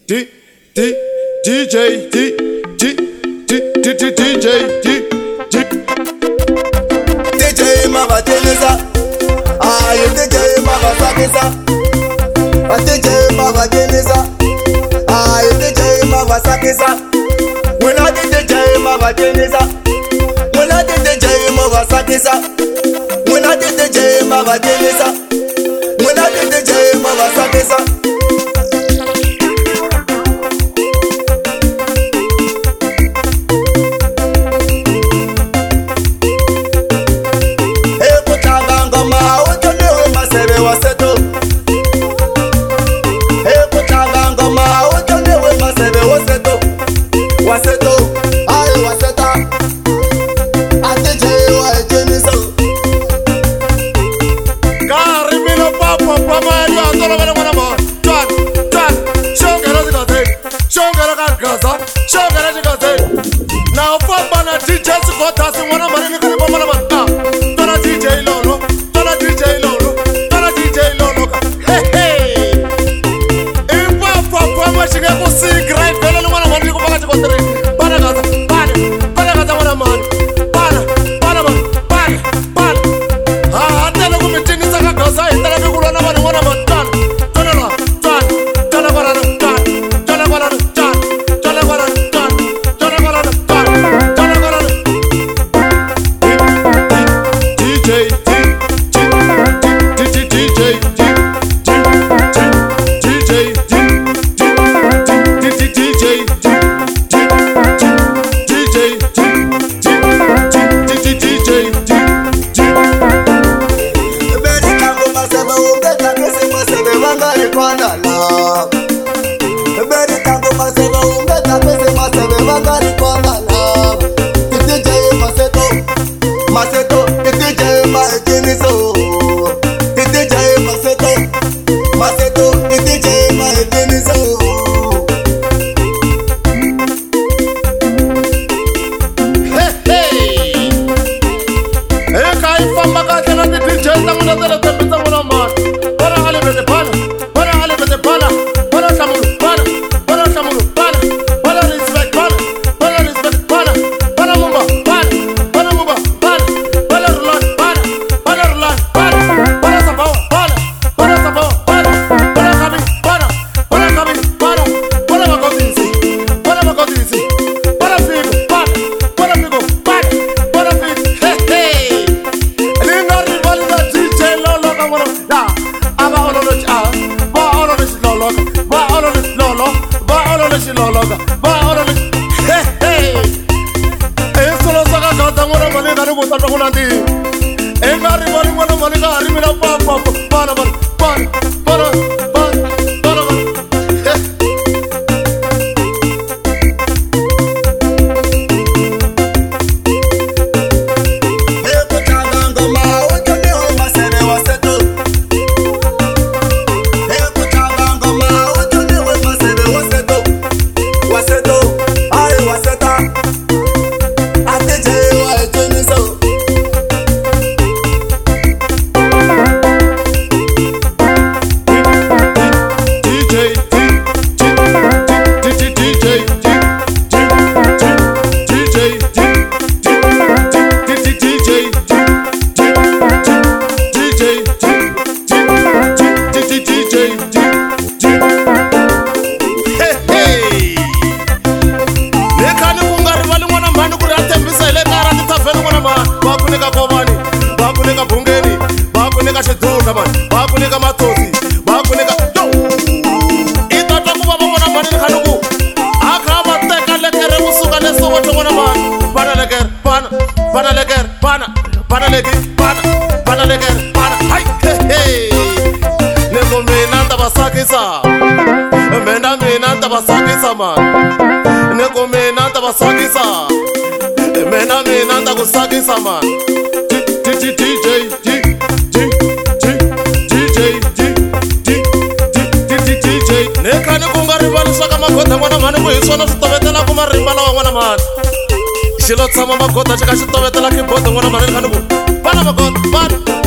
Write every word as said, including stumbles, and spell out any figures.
D D DJ D D D D D DJ D D DJ Magateneza, ay DJ Magasakisa, DJ Magateneza, ay DJ Magasakisa, wena DJ Magateneza, wena DJ Magasakisa, wena DJ Magateneza, wena DJ Magasakisa. Now for Bana D J got us in one of my little woman. Donna D J Lolo, Donna D J Lolo, Donna D J Lolo. Hey, hey. In one for much you can see great fellow one of my little woman. Banagata, Bana, Banagata, one of man. Bana, Banaman, Bana, Bana. Ah, tell a woman, Tinny Sakagosa, and then I will run over one of my done. Donna, Donna, Donna, Donna, Donna, Donna, Mena mena tabasakisa man. Neko mena tabasakisa. Mena mena tabasakisa man. D D D J D D D DJ D D D D J. Neka ni kunga rival saka makota mwana mwana kuhisona sitovetela kuma rimbala wa mwana mwana. Shilo tsama makota chaka sitovetela kiboto mwana mwana kanu. Bana makota bana.